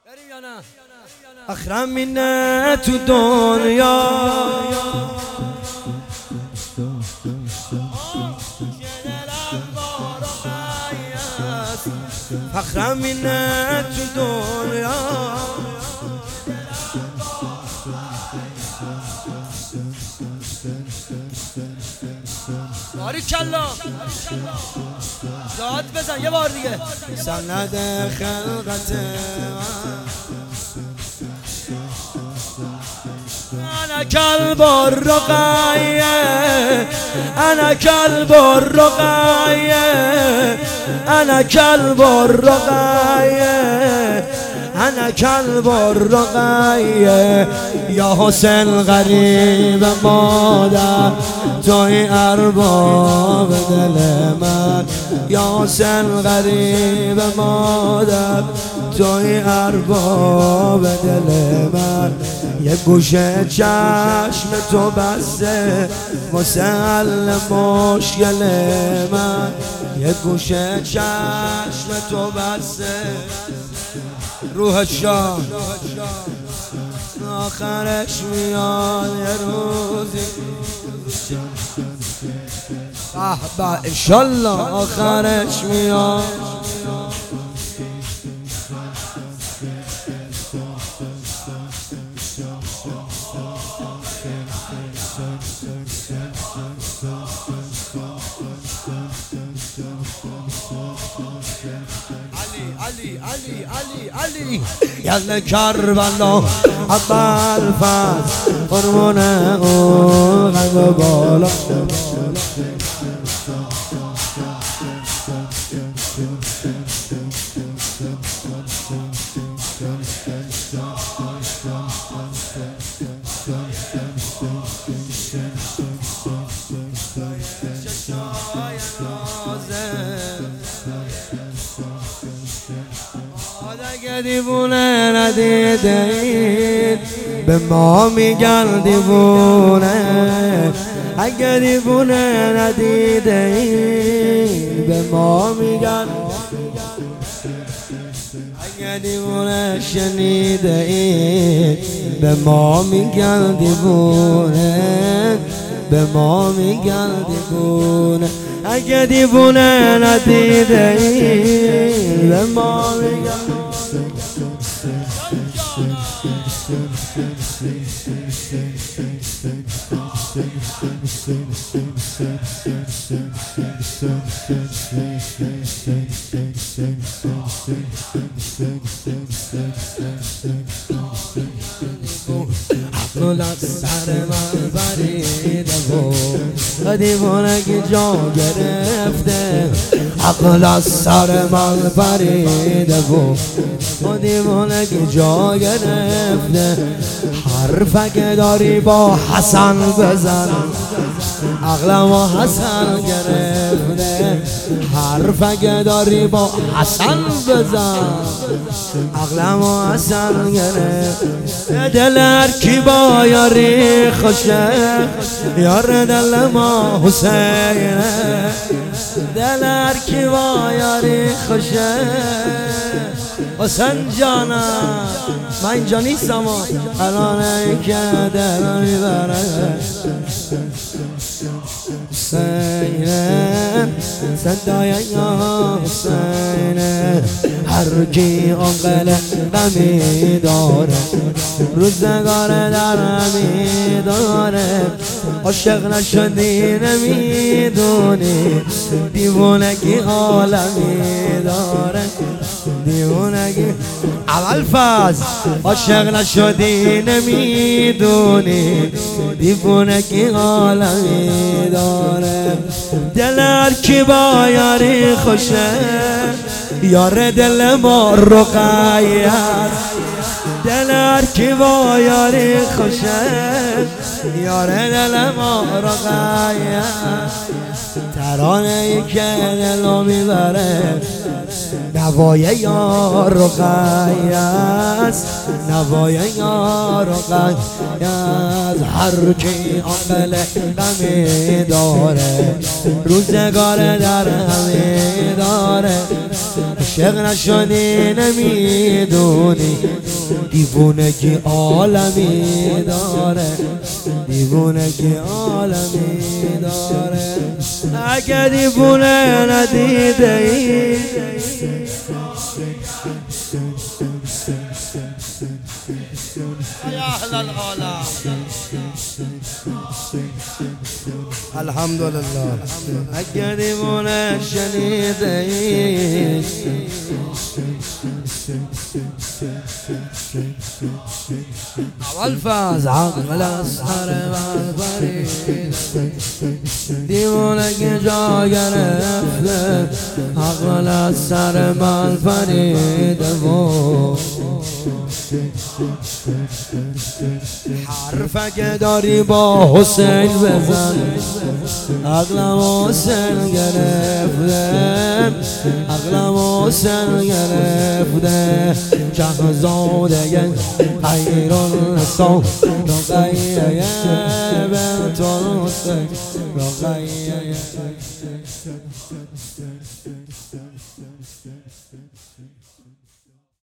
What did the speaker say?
اخرم اینه تو دنیا فخرم اینه تو دنیا باریکالله داد بزن یه بار دیگه سند خلقت انا كلب الرقية انا كلب الرقية انا كلب الرقية انا كلب الرقية يا حسین غریب مادر توی ارباب دل من یا حسین غریب مادر توی ارباب دل من یه گوشه چشم تو بسته واسه حل مشکل من یه گوشه چشم تو بسته روح شان آخرش میاد یه روزی به انشالله آخرش میاد علی یل کربلا اول فاز قربون اون قلب بالا اگه دیوونه ندیده اید به ما میگن دیوونه اگه دیوونه ندیده اید به ما میگن اگه دیوونه شنیده اید به ما میگن دیوونه به ما میگن دیوونه اگه دیوونه ندیده اید به ما میگن عقل از سر من بریده و دیوانگی جا گرفته عقل از سر من بریده و دیوانگی جا گرفته حرف اگه داری با حسن بزن عقلم و حسن گرفته حرف اگه داری با حسن بزن عقلم و حسن گرفته دل هر کی با یاری خوشه یار دل ما حسینه دل هر کی با یاری خوشه حسین جانم من اینجا نیستم الانه که دل میبره حسینه صدای یا حسینه هر کی آن غمی داره روزگار در همی داره عاشق نشدی نمیدونی دیوونگی عالمی داره دیوونگی اول فاز عاشق نشدی نمیدونی دیوونگی عالمی داره دل هر کی با یاری خوشه یار دل ما رقیه دل هر کی با یاری خوشه یار دل ما رقیه ترانه ای که دلو میبره نوای یار رقیه است نوای یار رقیه است هر کی عقل غمی داره روزگار در همی داره عاشق نشدی نمیدونی دیوونگی عالمی داره، دیوونگی عالمی داره. اگه دیوونه ندیده ای یا اهل العالم الحمدلله. اگه دیوونه شنیده ای اول فاز عقل از هر بربری، دیوونگی جا گرفته، عقل از سر من پریده و حرف که داری با حسین بزن، عقلم حسین گرفته، عقلم حسین گرفته. شهزاده خیرالنسا رقیه بنت الحسین، رقیه